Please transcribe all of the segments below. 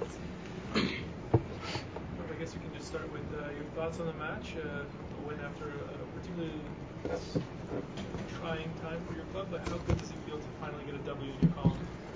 results. I guess we can just start with your thoughts on the match. A win after a particularly trying time for your club, but how good does it feel to finally get a W in your column?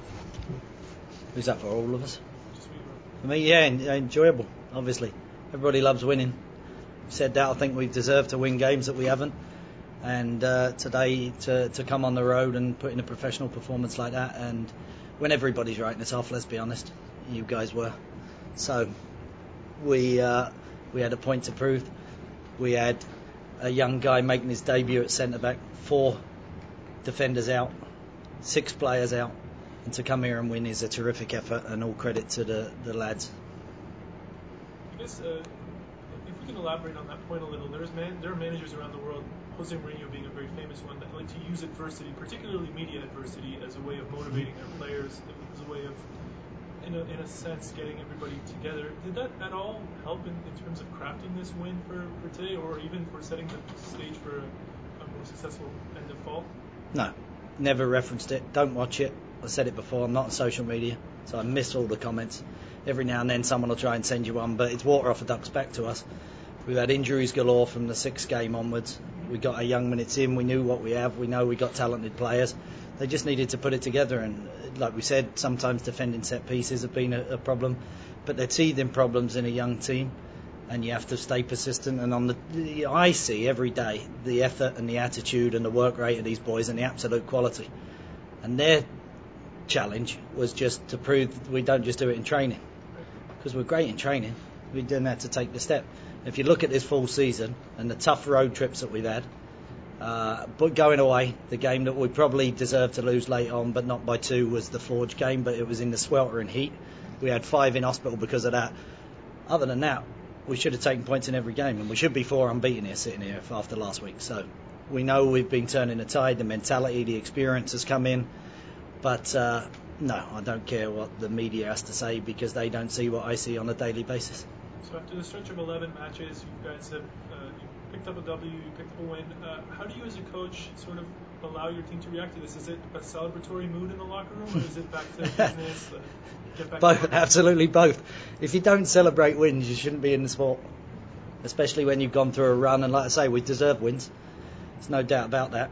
Who's that for? All of us? Just me, for me, yeah, enjoyable. Obviously, everybody loves winning. Said that I think we deserve to win games that we haven't, and today to come on the road and put in a professional performance like that, and when everybody's writing us off, let's be honest, you guys were. So we had a point to prove. We had a young guy making his debut at centre back, 4 defenders out, 6 players out, and to come here and win is a terrific effort, and all credit to the lads. I guess if we can elaborate on that point a little, there are managers around the world, Jose Mourinho being a very famous one, that like to use adversity, particularly media adversity, as a way of motivating their players, as a way of, in a sense, getting everybody together. Did that at all help in terms of crafting this win for today, or even for setting the stage for a more successful end of fall? No, never referenced it. Don't watch it. I said it before, I'm not on social media, so I miss all the comments. Every now and then someone will try and send you one, but it's water off a duck's back to us. We've had injuries galore from the 6th game onwards. We got our young minutes in, we knew what we have, we know we got talented players. They just needed to put it together, and like we said, sometimes defending set pieces have been a problem, but they're teething problems in a young team, and you have to stay persistent. And I see every day the effort and the attitude and the work rate of these boys and the absolute quality. And their challenge was just to prove we don't just do it in training, because we're great in training. We didn't have to take the step. If you look at this full season and the tough road trips that we've had, but going away, the game that we probably deserved to lose late on, but not by 2, was the Forge game, but it was in the sweltering heat. We had 5 in hospital because of that. Other than that, we should have taken points in every game, and we should be 4 unbeaten here, sitting here after last week. So we know we've been turning the tide, the mentality, the experience has come in, but no, I don't care what the media has to say, because they don't see what I see on a daily basis. So after the stretch of 11 matches, you guys have you picked up a W, you picked up a win. How do you as a coach sort of allow your team to react to this? Is it a celebratory mood in the locker room, or is it back to business? Get back both, absolutely both. If you don't celebrate wins, you shouldn't be in the sport, especially when you've gone through a run. And like I say, we deserve wins. There's no doubt about that.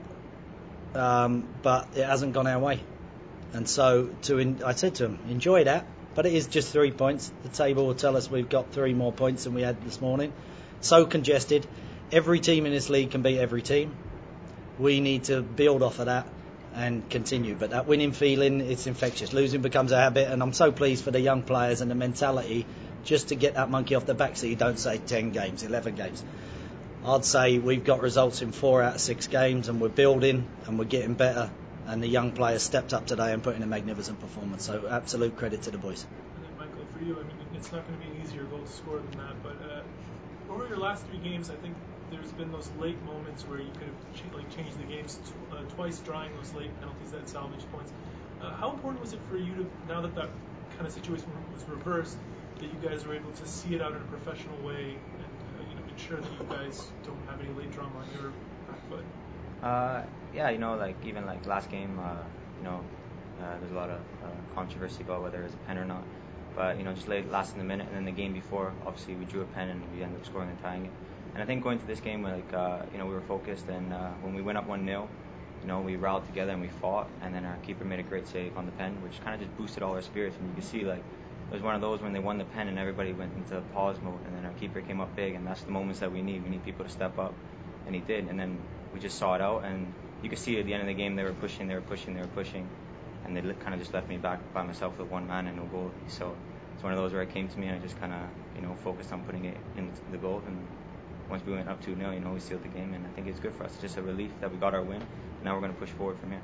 But it hasn't gone our way. And so I said to him, enjoy that, but it is just 3 points. The table will tell us we've got 3 more points than we had this morning. So congested. Every team in this league can beat every team. We need to build off of that and continue. But that winning feeling, it's infectious. Losing becomes a habit, and I'm so pleased for the young players and the mentality just to get that monkey off the back, so you don't say 10 games, 11 games. I'd say we've got results in 4 out of 6 games, and we're building and we're getting better. And the young players stepped up today and put in a magnificent performance. So absolute credit to the boys. And then Michael, for you, I mean, it's not going to be an easier goal to score than that. But over your last 3 games, I think there's been those late moments where you could have changed the games twice, drawing those late penalties that salvaged points. How important was it for you to, now that kind of situation was reversed, that you guys were able to see it out in a professional way and ensure that you guys don't have any late drama on your back foot? Yeah, even last game, there's a lot of controversy about whether it was a pen or not. But, just last in the minute, and then the game before, obviously we drew a pen and we ended up scoring and tying it. And I think going to this game, we were focused, and when we went up 1-0, we rallied together and we fought, and then our keeper made a great save on the pen, which kind of just boosted all our spirits. And you can see, it was one of those when they won the pen and everybody went into pause mode, and then our keeper came up big, and that's the moments that we need. We need people to step up, and he did. And then we just saw it out, and you could see at the end of the game they were pushing, and they kind of just left me back by myself with 1 man and no goal. So it's one of those where it came to me, and I just kind of, focused on putting it into the goal. And once we went up 2-0, we sealed the game, and I think it's good for us. It's just a relief that we got our win, and now we're going to push forward from here.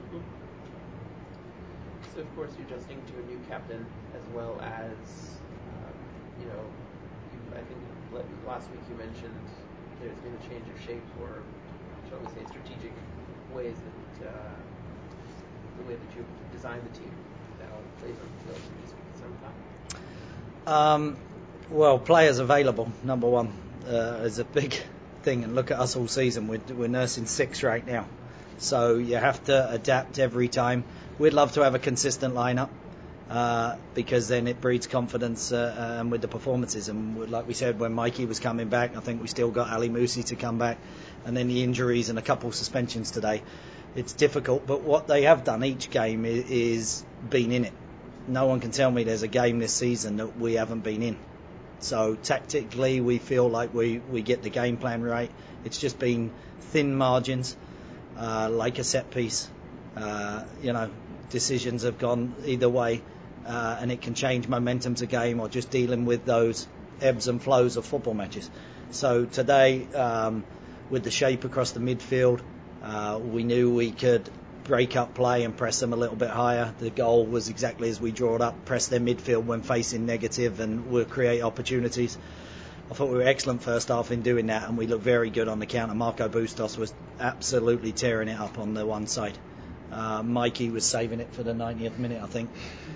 So of course you're adjusting to a new captain, as well as, I think last week you mentioned there's been a change of shape, or shall we say strategic ways that the way that you've designed the team that'll play from the field for some time. Well, players available, number one, is a big thing. And look at us all season. We're nursing 6 right now. So you have to adapt every time. We'd love to have a consistent lineup. because then it breeds confidence and with the performances. And like we said, when Mikey was coming back, I think we still got Ali Musi to come back, and then the injuries and a couple of suspensions today. It's difficult, but what they have done each game is been in it. No one can tell me there's a game this season that we haven't been in. So tactically, we feel like we get the game plan right. It's just been thin margins, like a set piece. Decisions have gone either way, and it can change momentum's a game, or just dealing with those ebbs and flows of football matches. So today, with the shape across the midfield, we knew we could break up play and press them a little bit higher. The goal was exactly as we draw it up: press their midfield when facing negative, and we'll create opportunities. I thought we were excellent first half in doing that, and we looked very good on the counter. Marco Bustos was absolutely tearing it up on the one side. Mikey was saving it for the 90th minute, I think.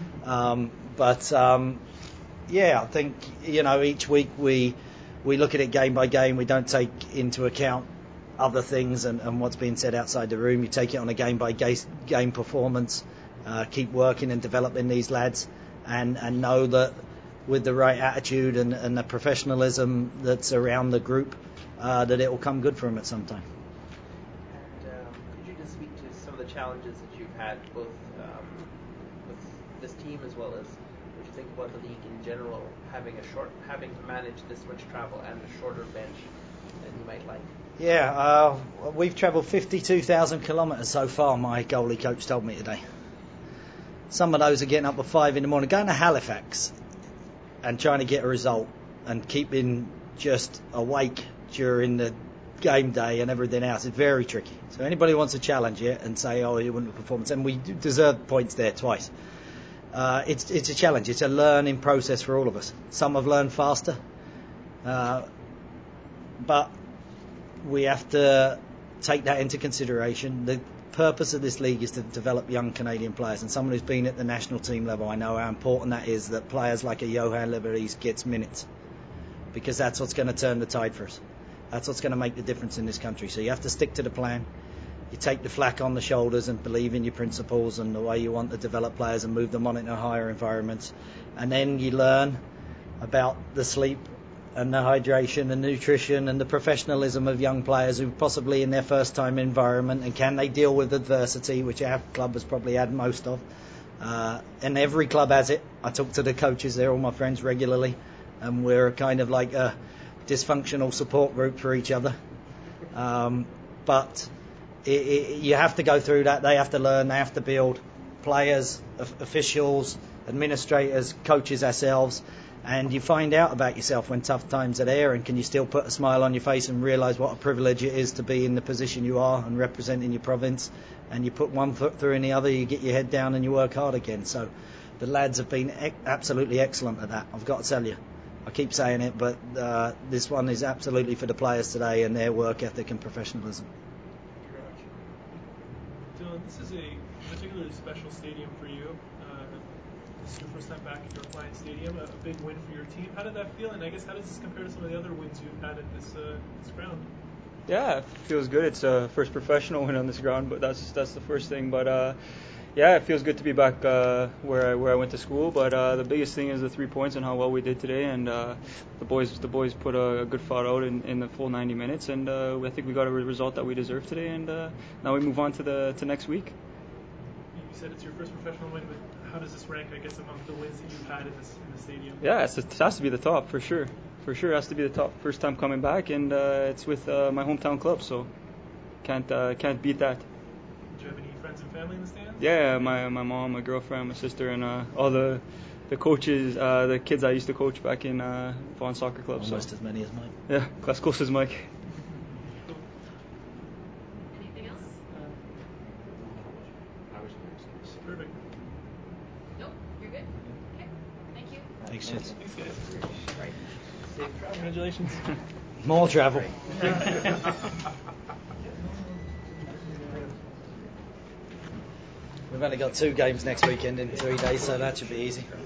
I think, each week we look at it game by game. We don't take into account other things and what's being said outside the room. You take it on a game by game performance, keep working and developing these lads, and know that with the right attitude and the professionalism that's around the group, that it will come good for them at some time. And could you just speak to some of the challenges that you've had, both with this team as well as what you think about the league in general, having to manage this much travel and a shorter bench than you might like? Yeah, we've travelled 52,000 kilometres so far, my goalie coach told me today. Some of those are getting up at 5 a.m, going to Halifax and trying to get a result and keeping just awake during the game day and everything else is very tricky. So anybody who wants to challenge it and say, oh, you wouldn't performance, and we deserve points there twice. It's a challenge. It's a learning process for all of us. Some have learned faster, but we have to take that into consideration. The purpose of this league is to develop young Canadian players, and someone who's been at the national team level, I know how important that is, that players like a Johan Liberis gets minutes, because that's what's going to turn the tide for us. That's what's going to make the difference in this country. So you have to stick to the plan. You take the flak on the shoulders and believe in your principles and the way you want to develop players and move them on into higher environments, and then you learn about the sleep and the hydration and nutrition and the professionalism of young players who possibly in their first time environment, and can they deal with adversity, which our club has probably had most of, and every club has it. I talk to the coaches, they're all my friends regularly, and we're kind of like a dysfunctional support group for each other, but you have to go through that. They have to learn, they have to build players, officials, administrators, coaches, ourselves. And you find out about yourself when tough times are there, and can you still put a smile on your face and realise what a privilege it is to be in the position you are and representing your province. And you put one foot through in the other, you get your head down and you work hard again. So the lads have been absolutely excellent at that, I've got to tell you. I keep saying it, but this one is absolutely for the players today and their work ethic and professionalism. Dylan, this is a particularly special stadium for you. This is your first time back at your Flying Stadium, a big win for your team. How did that feel? And I guess how does this compare to some of the other wins you've had at this ground? Yeah, it feels good. It's a first professional win on this ground, but that's the first thing. But it feels good to be back where I went to school. But the biggest thing is the 3 points and how well we did today. And the boys put a good fight out in the full 90 minutes. And I think we got a result that we deserved today. And now we move on to next week. You said it's your first professional win, but how does this rank, I guess, among the wins that you've had in the stadium? Yeah, it has to be the top for sure. For sure, it has to be the top. First time coming back, and it's with my hometown club, so can't beat that. Do you have any friends and family in the stands? Yeah, my mom, my girlfriend, my sister, and all the coaches, the kids I used to coach back in Vaughan Soccer Club. Almost as many as Mike. Yeah, as close as Mike. Anything else? Perfect. Nope, you're good. Okay, thank you. Thanks, Jets. Thanks, guys. Right. Safe travel. Congratulations. More travel. We've only got 2 games next weekend in 3 days, so that should be easy.